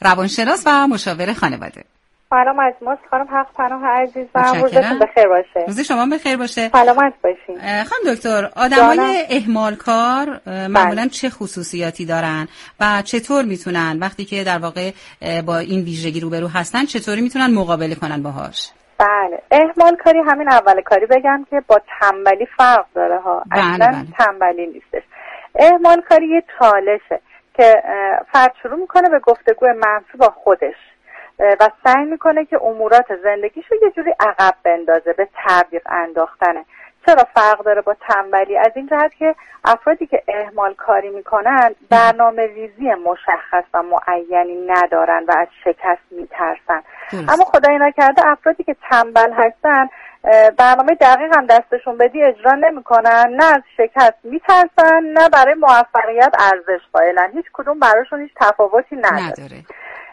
روانشناس و مشاور خانواده. سلامت خانم حق پناه عزیز و روزتون بخیر باشه. روز شما بخیر باشه. سلامت باشین. خانم دکتر، آدمای اهمالکار معمولا چه خصوصیاتی دارن و چطور میتونن وقتی که در واقع با این ویژگی روبرو هستن چطوری میتونن مقابله کنن باهاش؟ بله، اهمالکاری همین اول کاری بگم که با تنبلی فرق داره ها. اصلا تنبلی نیستش. اهمالکاری یه چالشه که فرد شروع میکنه به گفتگو منفی با خودش و سعی میکنه که امورات زندگیشو یه جوری عقب بندازه، به تعویق انداختنه. چرا فرق داره با تنبلی؟ از این جهت که افرادی که اهمال کاری میکنن برنامه ریزی مشخص و معینی ندارن و از شکست میترسن. اما خدای نکرده افرادی که تنبل هستن برنامه دقیق هم دستشون بدی اجرا نمیکنن، نه از شکست میترسن نه برای موفقیت ارزش قائلن. هیچ کدوم براشون هیچ تفاوتی نداره.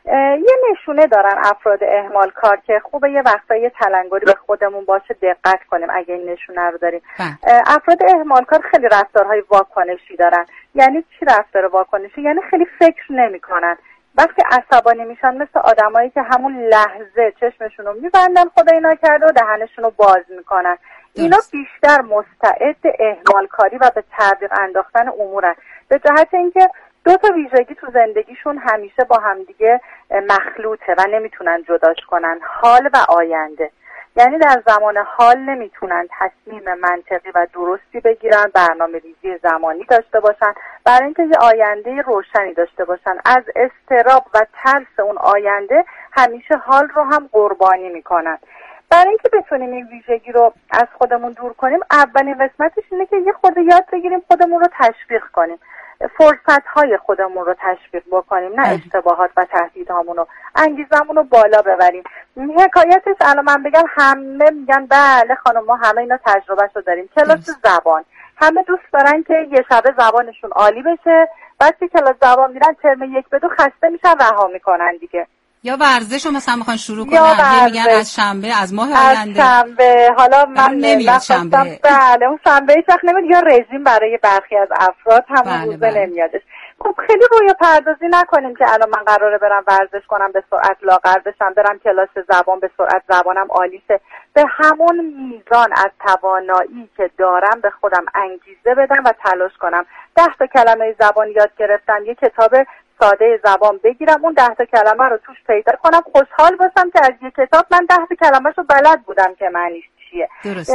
یه نشونه دارن افراد اهمال کار که خوبه یه وقتایی یه تلنگری به خودمون باشه دقت کنیم اگه این نشونه رو داریم. افراد اهمال کار خیلی رفتارهای واکنشی دارن. یعنی چی رفتار واکنشی؟ یعنی خیلی فکر نمیکنن. وقتی عصبانی میشن مثل آدمایی که همون لحظه چشمشون رو میبندن خدای نکرده و دهنشون رو باز میکنن. اینا بیشتر مستعد اهمال کاری و به تعویق انداختن امورن، به جهت اینکه دو تا ویژگی تو زندگیشون همیشه با همدیگه مخلوطه و نمیتونن جداش کنن، حال و آینده. یعنی در زمان حال نمیتونن تصمیم منطقی و درستی بگیرن، برنامه ریزی زمانی داشته باشن برای اینکه یه آینده روشنی داشته باشن. از اضطراب و ترس اون آینده همیشه حال رو هم قربانی میکنن. برای اینکه بتونیم این ویژگی رو از خودمون دور کنیم اولین قسمتش اینه که یه خورده یاد بگیریم خودمون رو تشویق کنیم، فرصت‌های خودمون رو تشویق بکنیم، نه اشتباهات و تهدیدهامون رو، انگیزمون رو بالا ببریم. حکایتش الان من بگم همه میگن بله خانم ما همه اینا تجربهشو داریم. کلاس زبان همه دوست دارن که یه شبه زبانشون عالی بشه، بعد که کلاس زبان میرن ترم 1 به 2 خسته میشن رها میکنن دیگه. یا ورزش رو مثلا میخوان شروع کنن، میگن از شنبه از ماه آینده، از شنبه حالا من نمیاد شنبه. بله اون شنبه هیچ وقت نمیاد، یا رژیم برای برخی از افراد همون روزه نمیادش. خب خیلی روی پردازی نکنیم که الان من قراره برم ورزش کنم به سرعت لاغر بشم، برم کلاس زبان به سرعت زبانم عالی شه. به همون میزان از توانایی که دارم به خودم انگیزه بدم و تلاش کنم. 10 تا کلمه زبان یاد گرفتم، یه کتاب ساده زبان بگیرم اون 10 تا کلمه رو توش پیدا کنم، خوشحال باشم که از یک کتاب من 10 تا کلمه رو بلد بودم که معنیش چیه.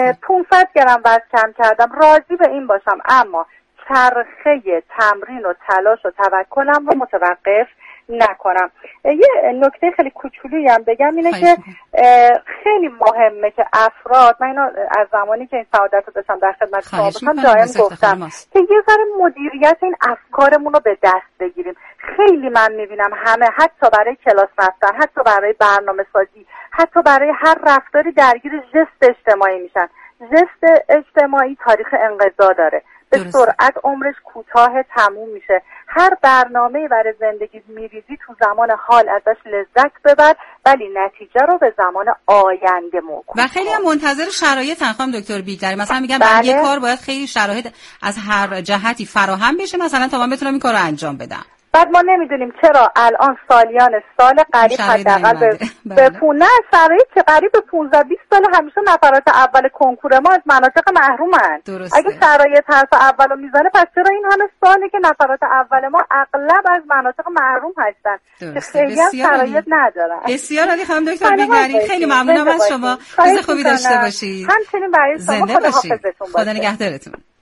500 گرم وزن کم کردم، راضی به این باشم، اما چرخه تمرین و تلاش و توکلم رو متوقف نکنم. یه نکته خیلی کوچولویی هم بگم اینه که خیلی مهمه که افراد، من اینو از زمانی که این سعادت رو داشتم در خدمت شما باشم دائم گفتم که یه ذره مدیریت این افکارمون رو به دست بگیریم. خیلی من میبینم همه حتی برای کلاس رفتن، حتی برای برنامه سازی، حتی برای هر رفتاری درگیر ژست اجتماعی میشن. ژست اجتماعی تاریخ انقضا داره، به سرعت عمرش کوتاه تموم میشه. هر برنامه‌ای برای زندگی میریزی تو زمان حال ازش لذت ببر، ولی نتیجه رو به زمان آینده موکول. و خیلی هم منتظر شرایط خانم دکتر بیگداری، مثلا میگن برای یه کار باید خیلی شرایط از هر جهتی فراهم بشه مثلا تا من بتونم این کارو انجام بدم. بعد ما نمیدونیم چرا الان سالیان سال قریب حداقل به پونه شرایط که قریب به 15-20 سال همیشه نفرات اول کنکور ما از مناطق محرومن. اگه شرایط حرف اولو میزنه پس چرا این همه سالی که نفرات اول ما اغلب از مناطق محروم هستن که خیلی هم شرایط ندارن. بسیار عالی خانم دکتر بیگداری، خیلی ممنونم از شما. روز خوبی داشته باشید. همچنین برای شما. خداحافظتون باشه. خدا نگهدارتون.